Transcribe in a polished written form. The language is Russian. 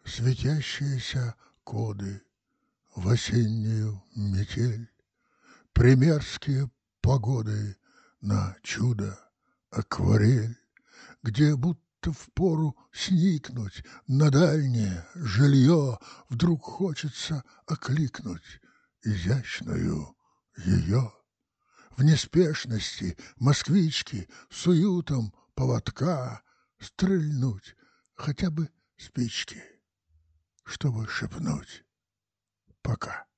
светящиеся коды в осеннюю метель, примерские погоды на чудо-акварель, где будто впору сникнуть на дальнее жилье вдруг хочется окликнуть изящную ее. В неспешности москвички с уютом поводка стрельнуть хотя бы спички, чтобы шепнуть пока.